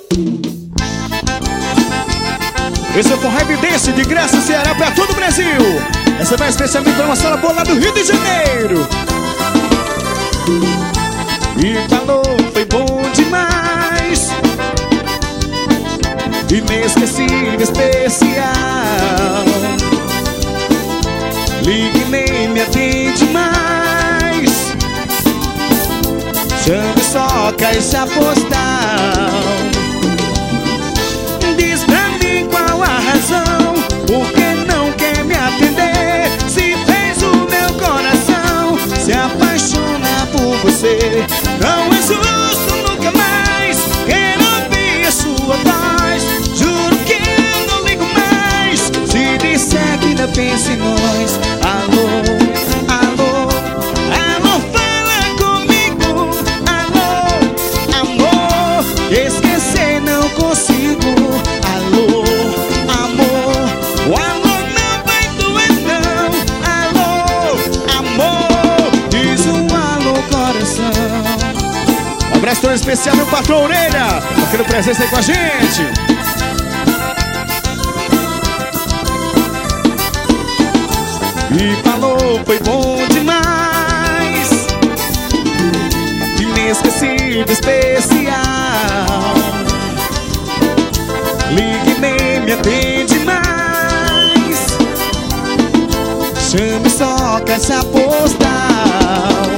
Esse é o Evidência de Graça, Ceará, pra todo o Brasil. Essa vai especialmente para uma sala boa lá do Rio de Janeiro. E falou, foi bom demais, inesquecível, especial. Ligue, nem me atende mais, chame só caixa postal. Diz pra mim qual a razão, por que não quer me atender? Se fez o meu coração se apaixona por você. Não é justo, nunca mais quero ouvir a sua voz. Juro que eu não ligo mais se disser que ainda penso em nós. Alô, alô, alô, fala comigo. Alô, amor, esquecer não consigo. Alô, amor, o alô não vai doer não. Alô, amor, diz um alô, coração. Um abraço todo especial, meu patrão Orelha, aquele presença aí com a gente. E falou, foi bom demais, inesquecível, especial. Ligue, nem me atende mais, chame só caixa postal.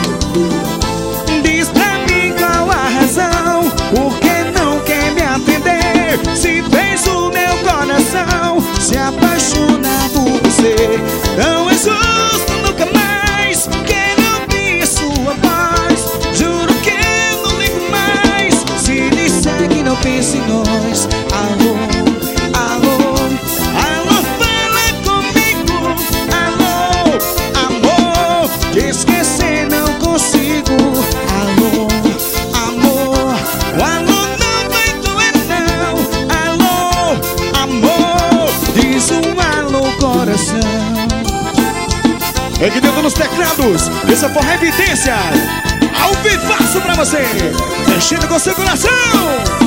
Diz pra mim qual a razão, por que não quer me atender? Se fez o meu coração se apaixona por você. Não é justo, nunca mais quero ouvir a sua voz. Juro que eu não ligo mais se disser que não penso em nós. Alô, alô, alô, fala comigo. Alô, amor, esquecer não consigo. Alô, amor, o alô não vai doer não. Alô, amor, diz um alô, coração. É que dentro nos teclados, essa porra é evidência, ao vivaço pra você, mexendo com seu coração.